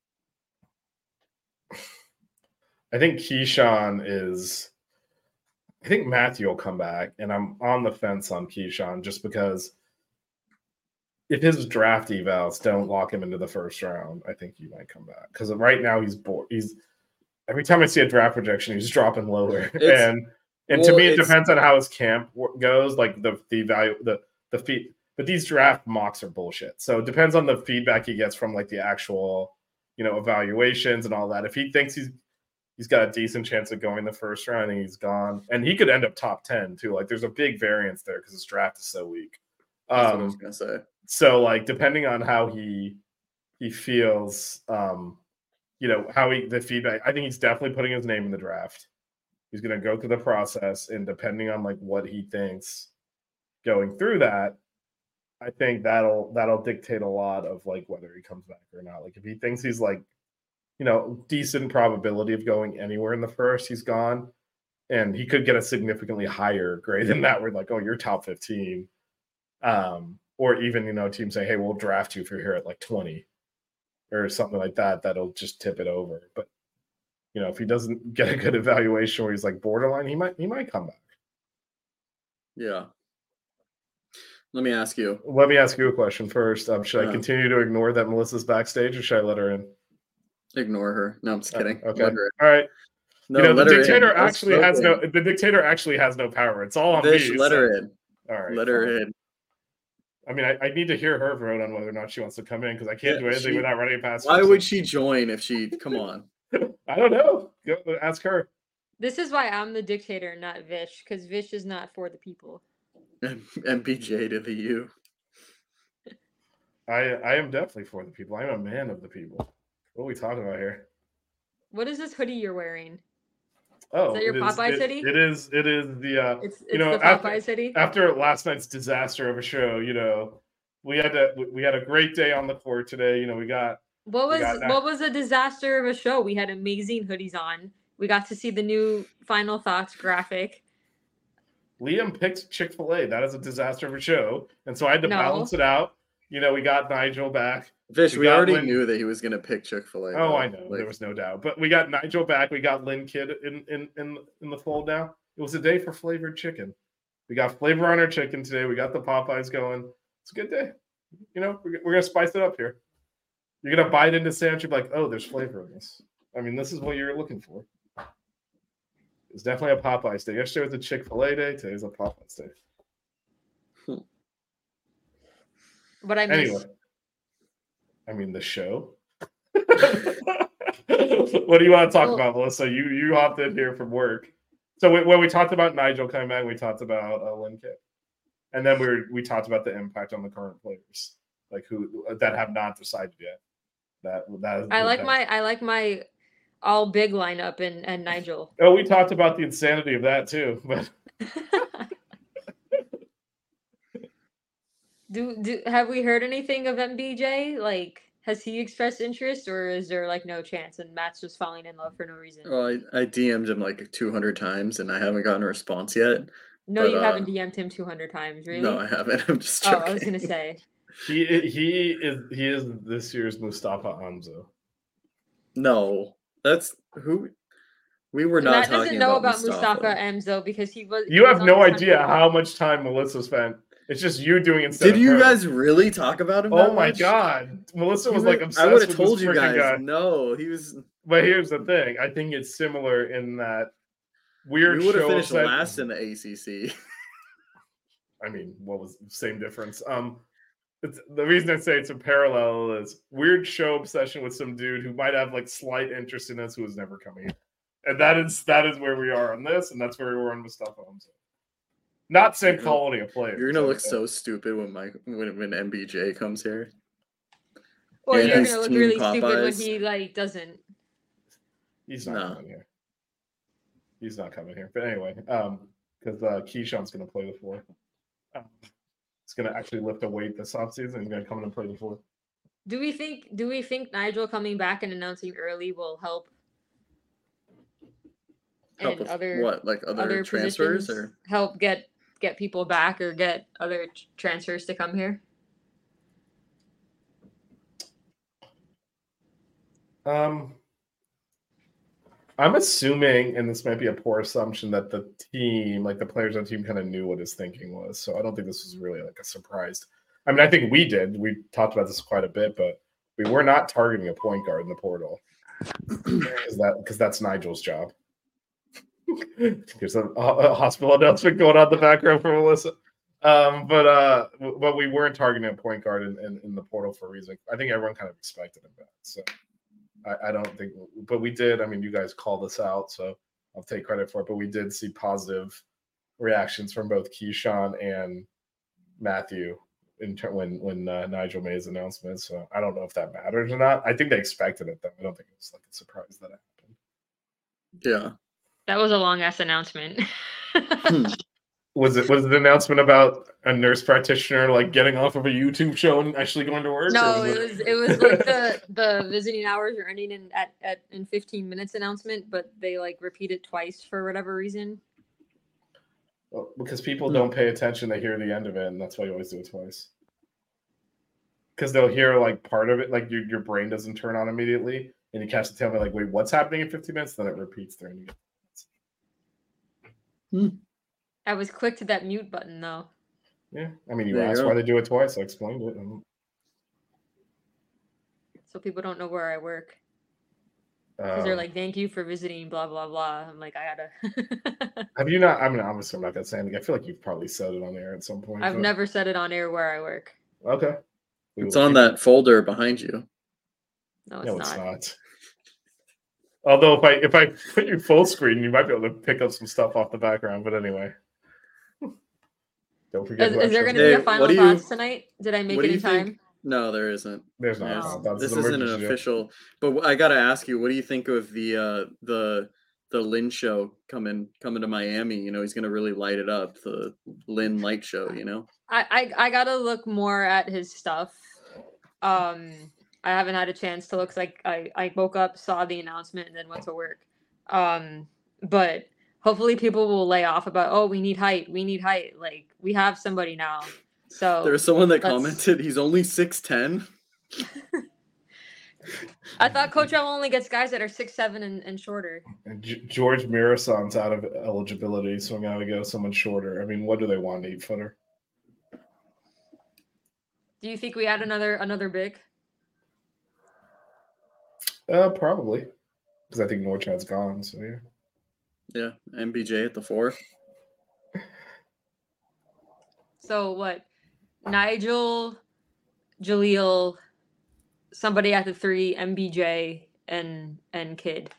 I think Keyshawn is I think Matthew will come back, and I'm on the fence on Keyshawn just because if his draft evals don't lock him into the first round, I think he might come back. Because right now he's bored. He's every time I see a draft projection, he's dropping lower. It's, and and well, to me, it depends on how his camp goes, like the the value the the feed. But these draft mocks are bullshit. So it depends on the feedback he gets from like the actual, you know, evaluations and all that. If he thinks he's He's got a decent chance of going the first round, and he's gone. And he could end up top ten, too. Like, there's a big variance there because his draft is so weak. Um, That's what I was going to say. So, like, depending on how he he feels, um, you know, how he, the feedback, I think he's definitely putting his name in the draft. He's going to go through the process, and depending on, like, what he thinks going through that, I think that'll that'll dictate a lot of, like, whether he comes back or not. Like, if he thinks he's, like, you know, decent probability of going anywhere in the first, he's gone. And he could get a significantly higher grade than that. We're like, oh, you're top fifteen. Um, or even, you know, team say, hey, we'll draft you if you're here at like twenty or something like that. That'll just tip it over. But, you know, if he doesn't get a good evaluation where he's like borderline, he might he might come back. Yeah. Let me ask you. Let me ask you a question first. Um, should uh, I continue to ignore that Melissa's backstage, or should I let her in? Ignore her. No, I'm just kidding. Oh, okay. All right. No, you know, the dictator actually has no. The dictator actually has no power. It's all on Vish, me. Let so. her in. All right. Let fine. her in. I mean, I, I need to hear her vote on whether or not she wants to come in because I can't yeah, do anything she, without running past. Why would she join if she? Come on. I don't know. Go, ask her. This is why I'm the dictator, not Vish, because Vish is not for the people. M P J to the U. I I am definitely for the people. I'm a man of the people. What are we talking about here? What is this hoodie you're wearing? Oh, is that your Popeyes it, hoodie? It is. It is the. Uh, it's, it's you know, the Popeyes after, hoodie. After last night's disaster of a show, you know, we had a we had a great day on the court today. You know, we got. What was got what was a disaster of a show? We had amazing hoodies on. We got to see the new Final Thoughts graphic. Liam picked Chick-fil-A. That is a disaster of a show, and so I had to no. balance it out. You know, we got Nigel back. Vish, we, we already Lynn... knew that he was going to pick Chick-fil-A. Oh, though. I know. Like... There was no doubt. But we got Nigel back. We got Lynn Kidd in, in, in, in the fold now. It was a day for flavored chicken. We got flavor on our chicken today. We got the Popeyes going. It's a good day. You know, we're, we're going to spice it up here. You're going to bite into sandwich. You're like, oh, there's flavor in this. I mean, this is what you're looking for. It's definitely a Popeyes day. Yesterday was a Chick-fil-A day. Today's a Popeyes day. But I miss. Anyway, I mean the show. What do you want to talk Well- about, Melissa? You you hopped in here from work. So we, when we talked about Nigel coming back, we talked about uh, Lynn Kidd, and then we were, we talked about the impact on the current players, like who that have not decided yet. That that I like that, my I like my all big lineup and and Nigel. Oh, we talked about the insanity of that too, but. do do have we heard anything of M B J? Like, has he expressed interest, or is there like no chance and Matt's just falling in love for no reason? Well, I, I D M'd him like two hundred times and I haven't gotten a response yet. No, but, you uh, haven't D M'd him two hundred times, really? No, I haven't. I'm just Oh, joking. I was gonna say. He he is he is this year's Mustafa Hamza. No, that's who we were not Matt talking doesn't know about Mustafa. Mustafa Emzo because he was. You he have was on no the idea Sunday. how much time Melissa spent. It's just you doing instead. Did of you her. guys really talk about him? Oh that my much? god, Melissa He was re- like obsessed I would have with told this you freaking guys. guy. No, he was. But here's the thing: I think it's similar in that weird We would have show finished that- last in the A C C. I mean, what was same difference? Um, it's, the reason I say it's a parallel is weird show obsession with some dude who might have like slight interest in us who was never coming here, and that is that is where we are on this, and that's where we were on Mustafa Hamza. Not same You're gonna- quality of player. You're gonna look so stupid when Mike when when M B J comes here. Well, and you're his gonna look team really stupid when Popeyes. he like doesn't. He's not No. coming here. He's not coming here. But anyway, um, because uh, Keyshawn's gonna play the four. Um, he's gonna actually lift a weight this offseason. He's gonna come in and play the four. Do we think? Do we think Nigel coming back and announcing early will help? Help and with other what, like other, other transfers positions or help get get people back or get other t- transfers to come here? Um, I'm assuming, and this might be a poor assumption, that the team, like the players on the team, kind of knew what his thinking was. So I don't think this was really like a surprise. I mean, I think we did. We talked about this quite a bit, but we were not targeting a point guard in the portal because that because that's Nigel's job. There's a, a hospital announcement going on in the background for Melissa. Um, but uh, but we weren't targeting a point guard in, in, in the portal for a reason. I think everyone kind of expected him that. So I, I don't think, but we did. I mean, you guys called us out, so I'll take credit for it. But we did see positive reactions from both Keyshawn and Matthew in ter- when when uh, Nigel made his announcement. So I don't know if that matters or not. I think they expected it though. I don't think it was like a surprise that it happened. yeah. That was a long ass announcement. Was it was it an announcement about a nurse practitioner like getting off of a YouTube show and actually going to work? No, or it was it was like the the visiting hours are ending in at, at in fifteen minutes announcement, but they like repeat it twice for whatever reason. Well, because people don't pay attention, they hear the end of it, and that's why you always do it twice. Because they'll hear like part of it, like your your brain doesn't turn on immediately, and you catch the tail, and like, wait, what's happening in fifteen minutes? Then it repeats there, and you get. I was quick to that mute button though. Yeah, I mean, you There you asked go. why they do it twice. I explained it. And, So people don't know where I work. Because they're um, like, thank you for visiting, blah blah blah. I'm like, I gotta have you not? I mean, obviously, I'm not gonna say anything. I feel like you've probably said it on the air at some point. I've but- never said it on air where I work. Okay. We It's will on keep- that folder behind you. No, it's No, not. it's not. Although if I if I put you full screen, you might be able to pick up some stuff off the background. But anyway, don't forget. Is, who is there actually- going to be Hey, a what final do you- thoughts tonight? Did I make what it do in you think? time? No, there isn't. There's not. No. final thoughts. This It's isn't an emergency show. official. But I gotta ask you, what do you think of the uh, the the Lynn show coming coming to Miami? You know, he's gonna really light it up. The Lynn Light Show. You know. I, I I gotta look more at his stuff. Um, I haven't had a chance to look. Like I I woke up, saw the announcement, and then went to work. Um, but hopefully people will lay off about, oh, we need height, we need height. Like we have somebody now. So There was someone that let's- commented he's only six ten. I thought Coach O only gets guys that are six seven and, and shorter. And G- George Mirason's out of eligibility, so I'm gonna go someone shorter. I mean, what do they want? Eight footer? Do you think we add another another big? Uh, probably, because I think Norchad's gone. So yeah. Yeah, M B J at the four. So what? Nigel, Jaleel, somebody at the three, M B J, and and Kid.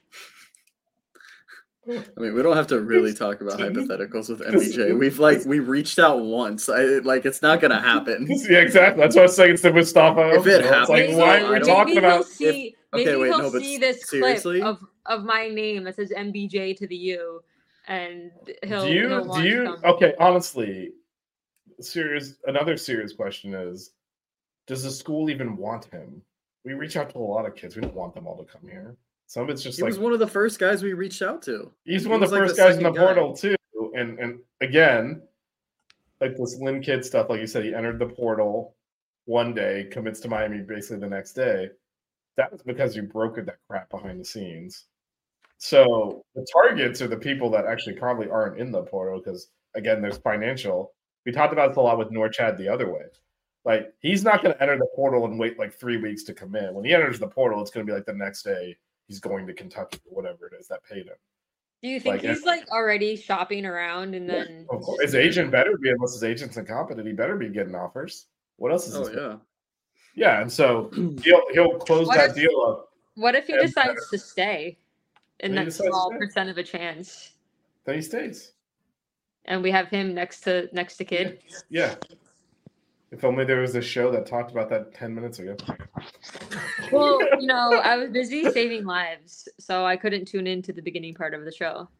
I mean, we don't have to really talk about hypotheticals with M B J. We've like we reached out once. I like it's not gonna happen. Yeah, exactly. That's what I was saying. It's the Mustafa. If it so it's like, happens, why are we I don't- talking maybe about? He'll see, okay, maybe wait, he'll no, but see this seriously? clip of, of my name that says M B J to the U, and he'll. do you he'll do want to you come. okay? Honestly, serious. Another serious question is: does the school even want him? We reach out to a lot of kids. We don't want them all to come here. Some of it's just He like was one of the first guys we reached out to. he's he one of the was, like, first the guys in the second guy. portal too. And and again, like this Lynn Kid stuff, like you said, he entered the portal one day, commits to Miami basically the next day. That was because you brokered that crap behind the scenes. So the targets are the people that actually probably aren't in the portal because again, there's financial. We talked about this a lot with Norchad the other way. Like he's not going to enter the portal and wait like three weeks to come in. When he enters the portal, it's going to be like the next day he's going to Kentucky or whatever it is that paid him. Do you think like, he's and- like already shopping around and then? Of course. His agent better be, unless his agent's incompetent, he better be getting offers. What else is Oh his yeah. Yeah, and so he'll he'll close What that if- deal up. What if he And- decides to stay in Then he that decides to small stay. percent of a chance, Then he stays. and we have him next to next to Kid? Yeah. If only there was a show that talked about that ten minutes ago. Well, you know, I was busy saving lives, so I couldn't tune in to the beginning part of the show.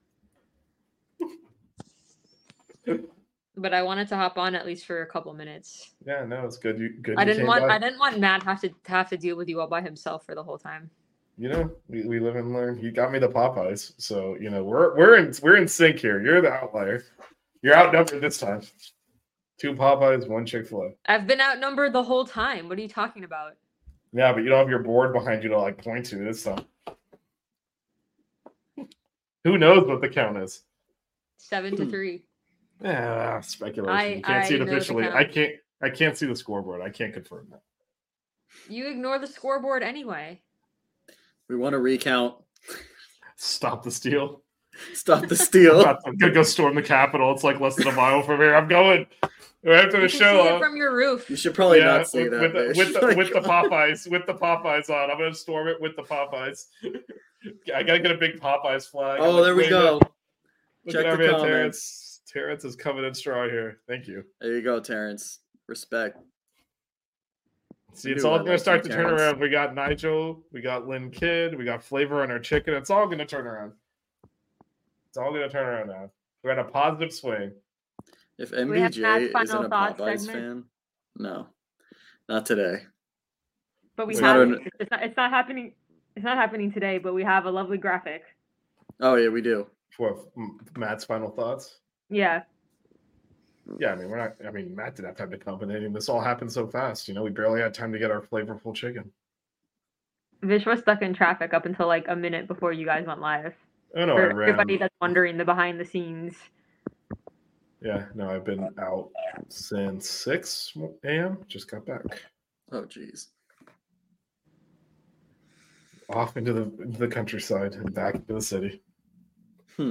But I wanted to hop on at least for a couple minutes. Yeah, no, it's good. You good. I you didn't came want by. I didn't want Matt have to have to deal with you all by himself for the whole time. You know, we, we live and learn. You got me the Popeyes, so you know we're we're in we're in sync here. You're the outlier. You're outnumbered this time. Two Popeyes, one Chick-fil-A. I've been outnumbered the whole time. What are you talking about? Yeah, but you don't have your board behind you to like point to this time. Who knows what the count is? Seven to three. Yeah, speculation. I- you can't see I it know the officially. count. I can't. I can't see the scoreboard. I can't confirm that. You ignore the scoreboard anyway. We want to recount. Stop the steal. Stop the steal. I'm gonna go storm the Capitol. It's like less than a mile from here. I'm going. Right after the You can show. see it uh, from your roof. You should probably yeah, not say with, that. with, the, Vish. with, the, Like, with the come on. Popeyes, with the Popeyes on. I'm gonna storm it with the Popeyes. I gotta get a big Popeyes flag. Oh, there we go. Look Check at our the man, comments. Terrence. Terrence is coming in strong here. Thank you. There you go, Terrence. Respect. See, it's Knew all I going to liked start you, to turn Terrence. around. We got Nigel, we got Lynn Kid, we got Flavor on our chicken. It's all going to turn around. It's all going to turn around now. We're on a positive swing. If We have M B J Matt's isn't final a thoughts Popeyes segment. fan, no, not today. But we It's have not it. It's not, it's not happening. It's not happening today. But we have a lovely graphic. Oh yeah, we do. For M- Matt's final thoughts. Yeah. Yeah, I mean, we're not. I mean, Matt didn't have time to come, and then this all happened so fast. You know, we barely had time to get our flavorful chicken. Vish was stuck in traffic up until like a minute before you guys went live. Oh no, I For ran. everybody that's wondering the behind the scenes. Yeah, no, I've been out since six a.m. Just got back. Oh jeez. Off into the into the countryside and back into the city. Hmm.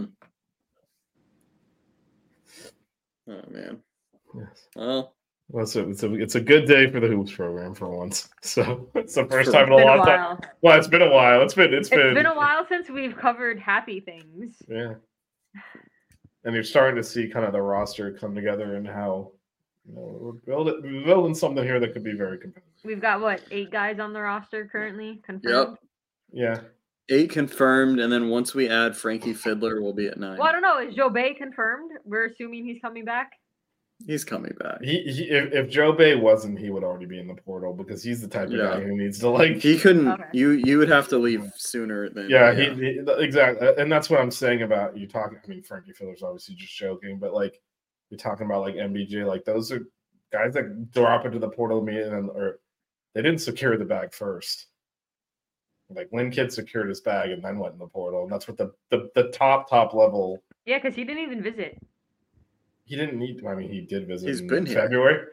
Oh man. Yes. Well, Well, it's a, it's a it's a good day for the hoops program for once. So it's the first It's time in a It's been a long time. while. Well, it's been a while. It's been it's It's been, been a while since we've covered happy things. Yeah. And you're starting to see kind of the roster come together and how you know we're building we're building something here that could be very competitive. We've got what eight guys on the roster currently yep. confirmed. Yeah. Eight confirmed, and then once we add Frankie Fiddler, we'll be at nine. Well, I don't know. Is Joe Bay confirmed? We're assuming he's coming back. He's coming back. He, he if, if Joe Bay wasn't, he would already be in the portal because he's the type of Yeah. guy who needs to like He couldn't. Okay. You you would have to leave sooner than. Yeah, he, he exactly, and that's what I'm saying about you talking. I mean, Frankie Fiddler's obviously just joking, but like you're talking about like M B J, like those are guys that drop into the portal meeting and or they didn't secure the bag first. Like Lynn Kid secured his bag and then went in the portal, and that's what the the, the top top level. Yeah, because he didn't even visit. He didn't need. I mean, he did visit. He's in been here. February.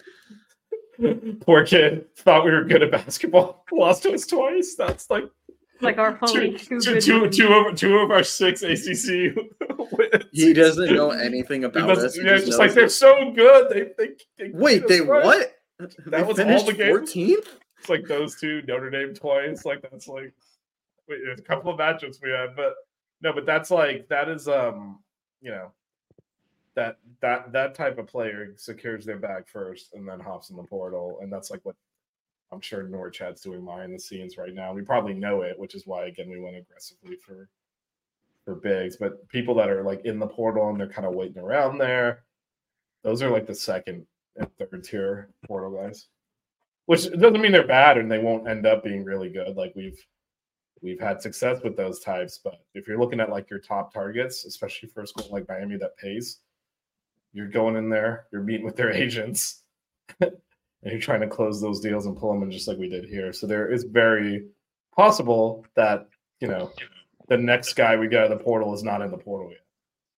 Poor kid thought we were good at basketball. Lost to us twice. That's like Like our only two, two, good two, wins. two of two of our six A C C wins. He doesn't know anything about us. He Yeah, just just knows like they're that- so good. They, they, they Wait, they what? That they was all finished the games? fourteenth? It's like those two, Notre Dame twice. Like that's like wait, there's a couple of matchups we had, but no, but that's like that is um you know that that that type of player secures their bag first and then hops in the portal, and that's like what I'm sure Norchad's doing behind the scenes right now. We probably know it, which is why again we went aggressively for for bigs. But people that are like in the portal and they're kind of waiting around there, those are like the second and third tier portal guys. Which doesn't mean they're bad and they won't end up being really good. Like we've we've had success with those types, but if you're looking at like your top targets, especially for a school like Miami that pays, you're going in there, you're meeting with their agents, and you're trying to close those deals and pull them in just like we did here. So there is very possible that, you know, the next guy we get out of the portal is not in the portal yet.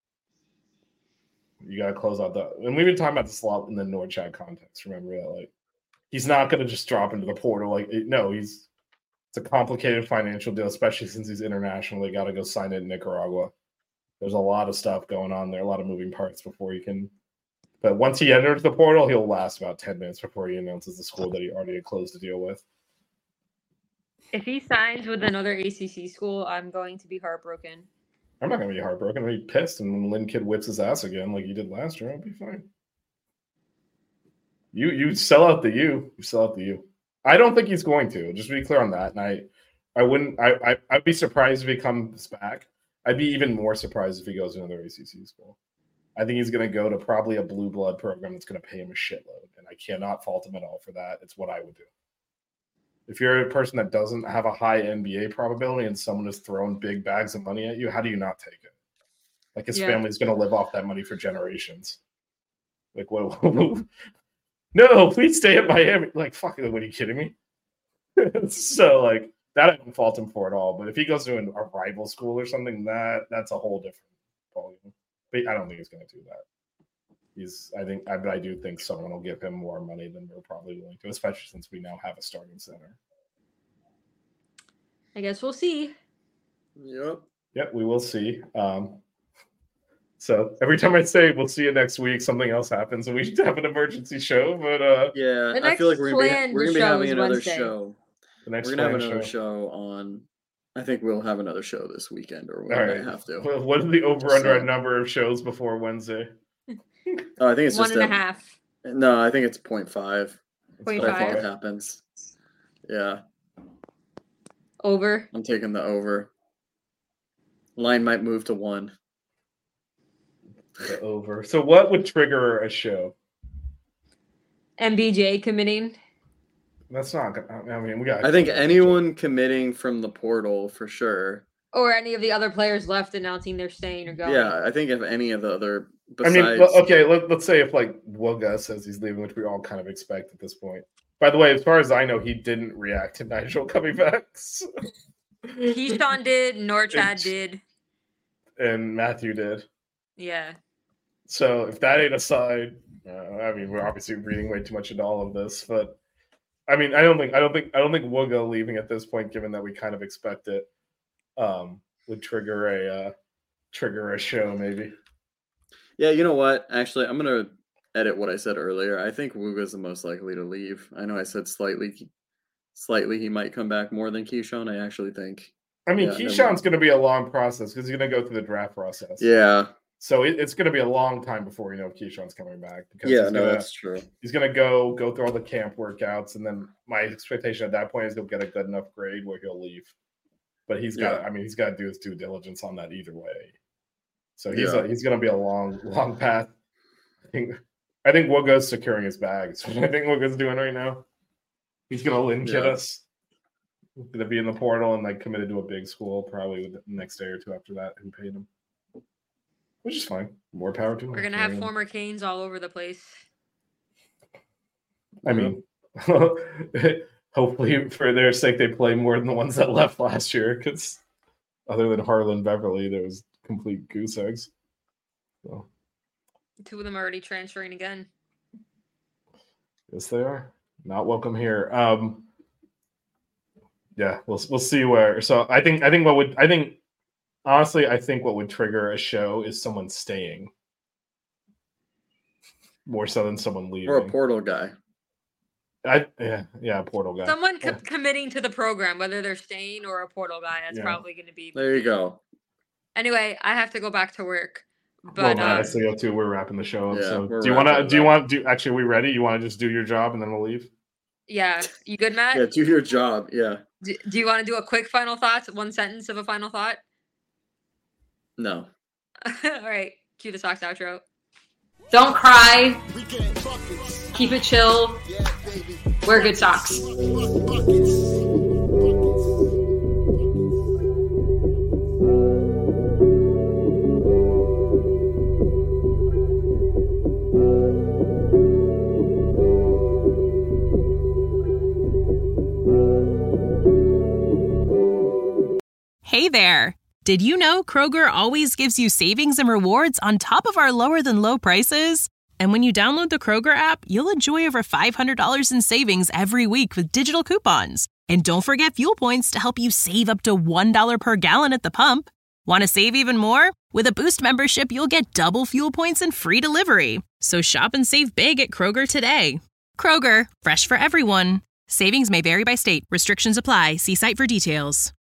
You got to close out the, and we've been talking about this a lot in the Norchad context. Remember that, like, he's not going to just drop into the portal. Like, it, no, he's, it's a complicated financial deal, especially since he's international. They got to go sign it in Nicaragua. There's a lot of stuff going on there, a lot of moving parts before he can. But once he enters the portal, he'll last about ten minutes before he announces the school that he already had closed the deal with. If he signs with another A C C school, I'm going to be heartbroken. I'm not going to be heartbroken. I'm going to be pissed. And when Lynn Kid whips his ass again like he did last year, I'll be fine. You you sell out the U. You sell out the U. I don't think he's going to. Just to be clear on that. And I, I wouldn't. I, I I'd be surprised if he comes back. I'd be even more surprised if he goes to another A C C school. I think he's going to go to probably a blue blood program that's going to pay him a shitload, and I cannot fault him at all for that. It's what I would do. If you're a person that doesn't have a high N B A probability and someone is throwing big bags of money at you, how do you not take it? Like his Yeah. family's going to live off that money for generations. Like, what? No, please stay at Miami. Like, fuck, what are you kidding me? So, like, that I don't fault him for at all. But if he goes to an, a rival school or something, that that's a whole different ballgame. But I don't think he's going to do that. He's, I think, I, but I do think someone will give him more money than we're probably willing to, especially since we now have a starting center. I guess we'll see. Yep. Yep, we will see. Um, so every time I say we'll see you next week, something else happens, and we should have an emergency show. But uh, Yeah, The I feel like next we're gonna be, planned we're gonna be show having is another Wednesday. show. the next We're gonna have planned another show. show on. I think we'll have another show this weekend, or we All might right. have to. What what is the over under So- a number of shows before Wednesday? Oh, I think it's One just and a a- half. No, I think it's point five. Point But I think five. it happens. Yeah, Over. I'm taking the over. Line might move to one. The over. So what would trigger a show? M B J committing. That's not. gonna- I mean, we got. I think anyone committing from the portal for sure. Or any of the other players left announcing they're staying or going. Yeah, I think if any of the other I besides, mean, well, okay. Let, let's say if like Wilga says he's leaving, which we all kind of expect at this point. By the way, as far as I know, he didn't react to Nigel coming back. So. Keyshawn did, Norchad It's- did. and Matthew did. Yeah. So if that ain't a sign, uh, I mean, we're obviously reading way too much into all of this, but I mean, I don't think, I don't think, I don't think Wilga leaving at this point, given that we kind of expect it, um, would trigger a uh, trigger a show maybe. yeah, you know what? Actually, I'm gonna edit what I said earlier. I think Wuga's the most likely to leave. I know I said slightly, slightly he might come back more than Keyshawn. I actually think. I mean, Yeah, never Keyshawn's going to be a long process because he's going to go through the draft process. Yeah, So it, it's going to be a long time before you know Keyshawn's coming back. Because yeah, he's no, gonna, that's true. he's going to go go through all the camp workouts, and then my expectation at that point is he'll get a good enough grade where he'll leave. But he's got, Yeah. I mean, he's got to do his due diligence on that either way. So he's Yeah. a, he's going to be a long, long path. I think I think Wogo's securing his bags. I think Wogo's doing right now. He's going to Lynn kid Yeah. us. He's going to be in the portal and like committed to a big school probably the next day or two after that. Who paid him? Which is fine. More power to him. We're going to have I mean- former Canes all over the place. I mean, hopefully for their sake, they play more than the ones that left last year. Because other than Harlan Beverly, there was complete goose eggs. So, Two of them are already transferring again. yes, they are not welcome here. Um, yeah, we'll we'll see where. So I think I think what would I think honestly I think what would trigger a show is someone staying more so than someone leaving, or a portal guy. I yeah yeah a portal guy. Someone co- yeah. committing to the program, whether they're staying or a portal guy. That's Yeah. probably going to be. There you go. Anyway, I have to go back to work. Well, But Matt, I um, still go too. We're wrapping the show up. Yeah, so we're do you want to? wrapping it Do you up. want? Do actually? Are we ready? You want to just do your job and then we'll leave? yeah, you good, Matt? Yeah, do your job. Yeah. Do, do you want to do a quick final thoughts? One sentence of a final thought? No. All right, cue the Sox outro. Don't cry. We getting buckets. Keep it chill. Yeah, baby. Wear good socks. Buck- buckets. Hey there! Did you know Kroger always gives you savings and rewards on top of our lower-than-low prices? And when you download the Kroger app, you'll enjoy over five hundred dollars in savings every week with digital coupons. And don't forget fuel points to help you save up to one dollar per gallon at the pump. Want to save even more? With a Boost membership, you'll get double fuel points and free delivery. So shop and save big at Kroger today. Kroger, fresh for everyone. Savings may vary by state. Restrictions apply. See site for details.